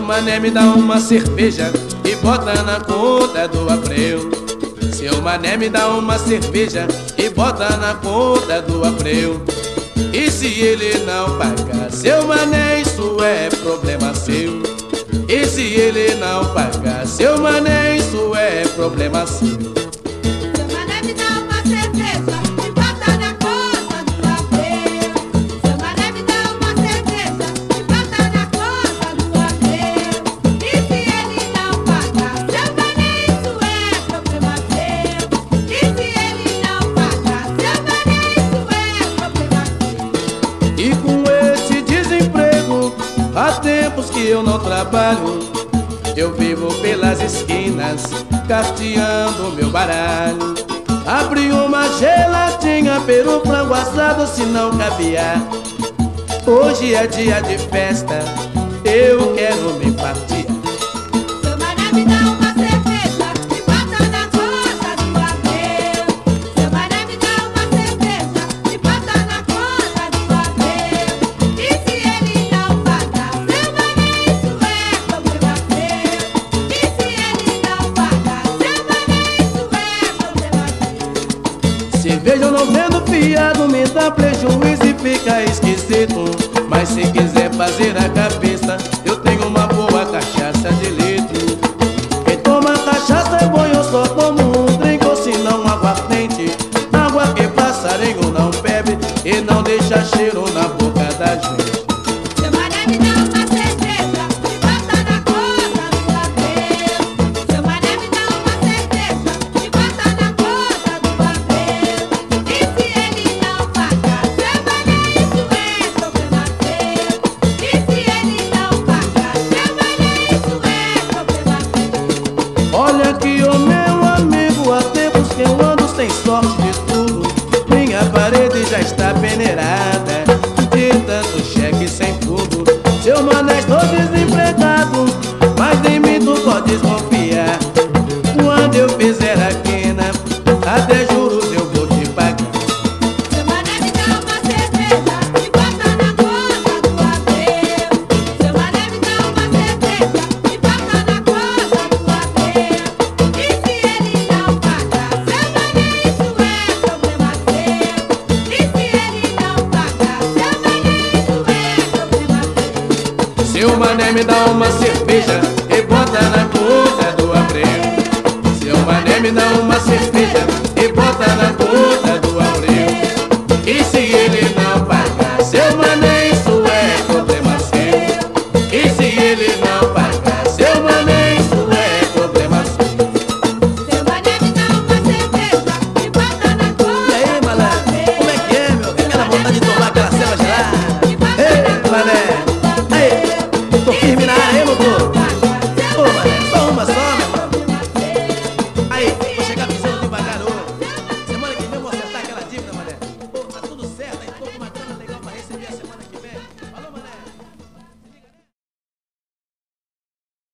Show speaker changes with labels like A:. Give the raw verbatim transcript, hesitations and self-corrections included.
A: Seu mané me dá uma cerveja e bota na conta do Abreu. Seu mané me dá uma cerveja e bota na conta do Abreu. E se ele não pagar, seu mané, isso é problema seu. E se ele não pagar, seu mané, isso é problema seu.
B: Seu mané me dá uma cerveja e bota na conta do Abreu. Seu mané me dá uma cerveja e bota na conta do Abreu. E se ele não pagar, seu mané, isso é problema seu. E se ele não pagar, seu mané, isso é problema seu.
A: E com esse desemprego, há tempos que eu não trabalho. Eu vivo pelas esquinas, carteando meu baralho. Abri uma gelatinha, peru, frango assado, se não caviar. Hoje é dia de festa, eu quero me partir.
B: Seu mané me dá uma cerveja e bota na conta do Abreu. Seu mané me dá uma cerveja e bota na conta do Abreu. E se ele não pagar, seu mané, isso é problema seu. E se ele não pagar, seu mané, isso é problema seu.
A: Cerveja eu não vendo fiado, me dá prejuízo e fica esquisito. Mas se quiser fazer a cabeça, eu tenho uma boa cachaça de litro. Quem toma cachaça é bom, eu só tomo um drink, ou se não aguardente. Água que passarinho não bebe e não deixa cheiro na boca da gente.
B: Seu mané me dá uma cerveja e bota na conta do Abreu. Seu mané me dá uma cerveja e bota na conta do Abreu. E se ele não pagar, seu mané, isso é problema seu. E se ele não pagar, seu mané, isso é problema seu.
A: Olha que o meu amigo, há tempos que eu ando sem sorte de tudo. Minha parede já está peneirada de tanto cheque sem fundo. Seu mané, estou desempregado, mas em mim tu podes confiar. Quando eu fizer a quina, até juros eu vou te pagar.
B: Seu mané me dá uma cerveja e bota na conta do Abreu. Seu mané me dá uma cerveja e bota na conta do Abreu. E se ele não pagar, seu mané, isso é problema seu. E se ele não pagar, seu mané, isso é problema seu.
A: Seu mané me dá uma cerveja e bota na conta do Abreu. Seu mané me dá uma cerveja